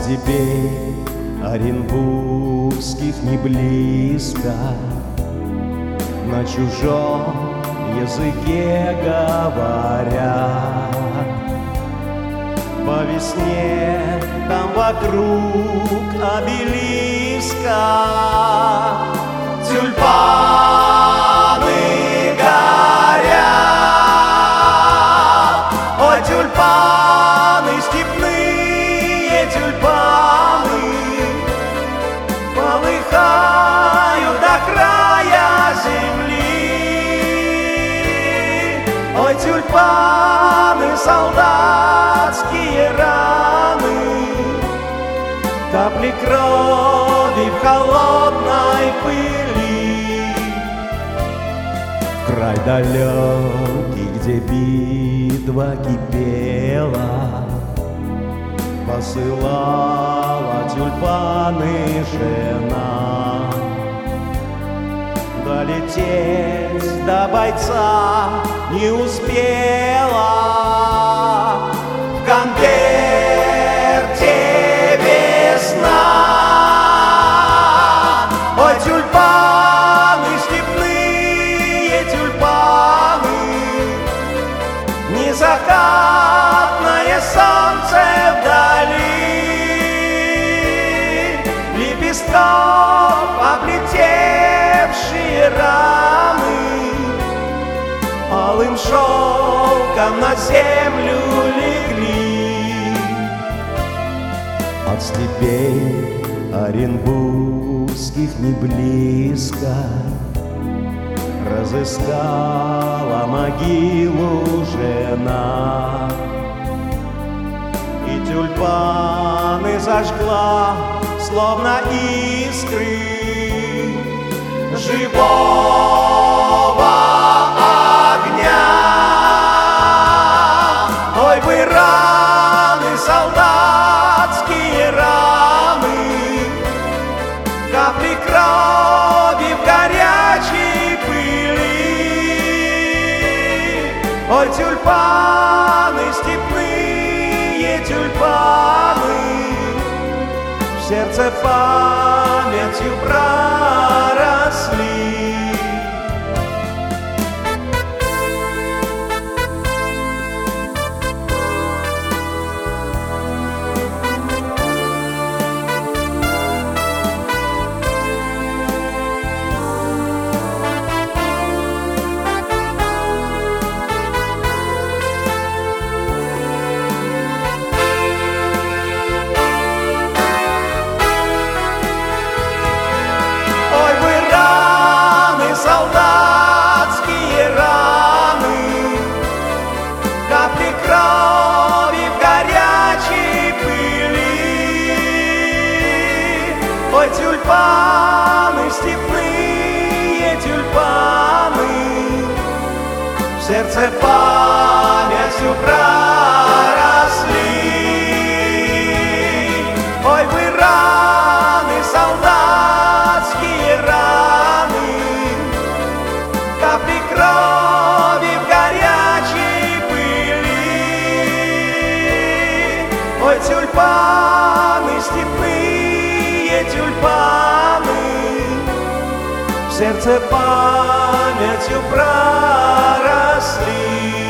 степей оренбургских не близко, на чужом языке говорят. По весне там вокруг обелиска тюльпаны горят. Ой, тюльпаны степные, тюльпаны полыхают до края земли. Ой, тюльпаны, солдатские раны, капли крови в холодной пыли. В край далекий, где битва кипела, посылала тюльпаны жена. Долететь до бойца не успела, в конверте весна. Ой, тюльпаны степные, тюльпаны, незакатное солнце вдали, лепестков облетевшие раны алым шелком на землю легли. От степей оренбургских не близко разыскала могилу жена, и тюльпаны зажгла, словно искры живого огня. Ой, вы раны, солдатские раны, капли крови в горячей пыли. Ой, тюльпаны степные, тюльпаны, в сердце памятью проросли. Солдатские раны, капли крови в горячей пыли. Ой, тюльпаны степные, тюльпаны, в сердце памятью проросли. Ой, вы раны, солдатские раны, капли крови в горячей пыли. Ой, тюльпаны степные, тюльпаны, в сердце памятью проросли.